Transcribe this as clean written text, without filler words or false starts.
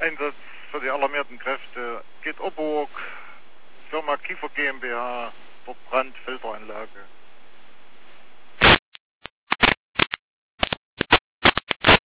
Einsatz für die alarmierten Kräfte. Geht Oburg, Firma Kiefer GmbH, Brandfilteranlage.